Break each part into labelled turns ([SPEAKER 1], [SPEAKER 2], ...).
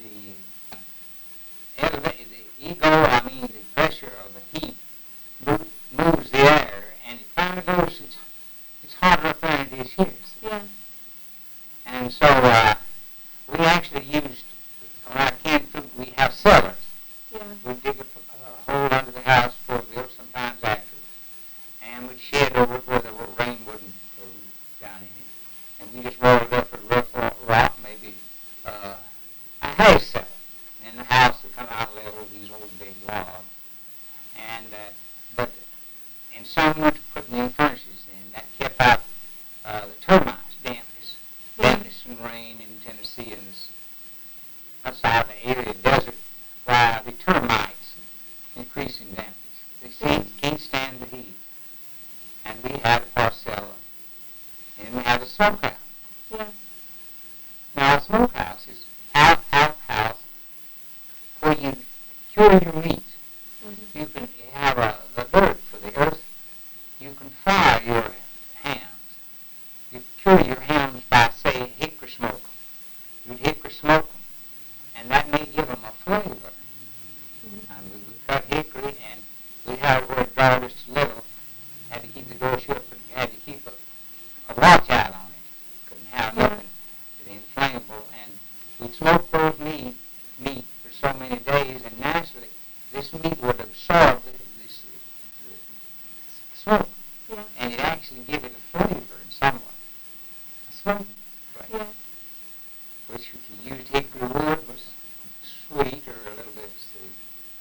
[SPEAKER 1] the ego, the pressure of the heat moves the air, and it kind of goes, it's hotter up there than it is here. See?
[SPEAKER 2] Yeah.
[SPEAKER 1] And so we actually used, around canned fruit, we have cellars.
[SPEAKER 2] Yeah.
[SPEAKER 1] We dig a hole under the house before we built, sometimes after, and we'd shed over it where the rain wouldn't go down in it. And we just rolled it up with rough rock, maybe a hay cellar. And the house would come out level, these old big logs. And and some went to putting in furnaces then. That kept out the termites, dampness and rain in Tennessee and outside the area desert, why the termites increasing dampness. They can't stand the heat. And we had a parcella. And we had a smokehouse.
[SPEAKER 2] Yeah.
[SPEAKER 1] Now a smokehouse is outhouse where you cure your meat. Mm-hmm. You can have the dirt for the earth. You can fry your hams. You cure your hams by, say, hickory smoke them. You'd hickory smoke them, and that may give them a flavor. Mm-hmm. And we would cut hickory, and we'd have where it draw just a little. Had to keep the door shut, but you had to keep a watch out on it. Couldn't have nothing inflammable, and we'd smoke those meat for so many days, and naturally this meat would absorb this smoke, and it actually give it a flavor in some way, a smoke flavor, which if you used hickory wood was sweet or a little bit sweet.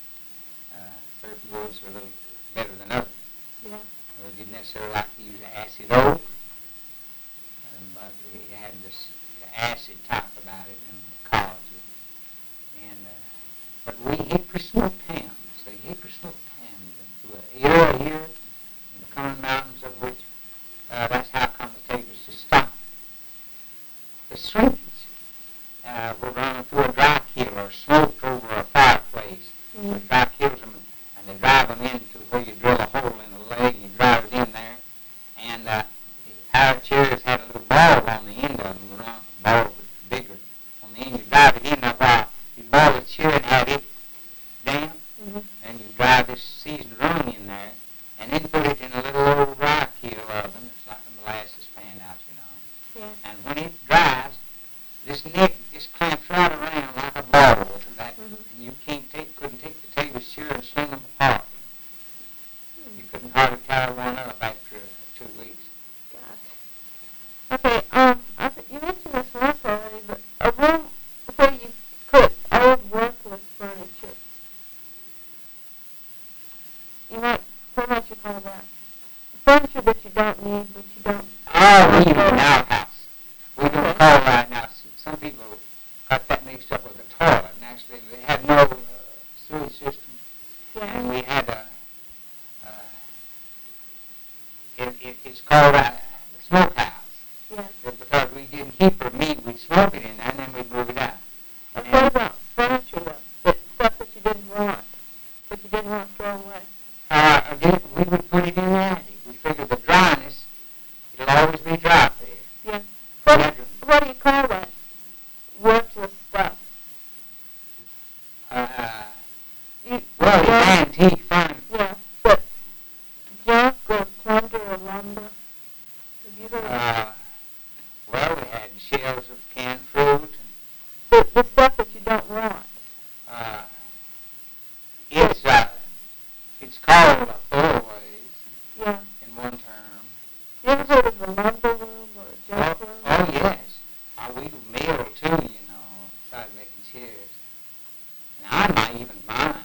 [SPEAKER 1] Certain woods are a little better than others.
[SPEAKER 2] Yeah.
[SPEAKER 1] We didn't necessarily like to use acid oak, but it had this acid type about it and the collagen. And but we hickory smoked hams. So hickory smoked hams into an era here in the Common Mountains, of which that's how come the tapers to stop. The shrinkage were running through a dry kiln or smoked over a fireplace. Mm-hmm. The dry kills them, and they drive them into where you drill a hole in the leg and you drive it in there. And our chairs had a little ball on the end of them, a ball was bigger on the end. You drive it in there while you boil the chair and have it damp, and you drive this seasoned rung in there, and then put it in a little old dry kiln oven. It's like a molasses pan out, you know. Yeah. And when it dries, this neck just clamps right around like a ball, and you couldn't take the table chair and sling them apart. You couldn't hardly tie one up after 2 weeks.
[SPEAKER 2] Okay, you mentioned this once already, but a room where you put old worthless furniture. What might you call that? Furniture that you don't need, but you don't.
[SPEAKER 1] Oh, we use an outhouse. We don't call that now. Some people got that mixed up with a toilet. And actually, we had no sewage system, and we had it's called a smokehouse. Yeah. Because we didn't keep our meat, we'd smoke it in there, and then we'd move it out.
[SPEAKER 2] And what about furniture, though? That stuff that you didn't want to throw away?
[SPEAKER 1] Again, we would put it in the attic. We figured the dryness, it'll always be dry there.
[SPEAKER 2] Yeah. What do you call that? Worthless stuff.
[SPEAKER 1] Well, it's antique furniture.
[SPEAKER 2] Yeah, but junk or plunder or lumber. Have you heard of
[SPEAKER 1] well, we had shells of canned fruit.
[SPEAKER 2] And the stuff that you don't want.
[SPEAKER 1] It's called throwaways.
[SPEAKER 2] Yeah.
[SPEAKER 1] In one term.
[SPEAKER 2] You ever heard of a lumber room or a junk room?
[SPEAKER 1] Oh, yes. We mill too, outside making chairs. And I might even mine.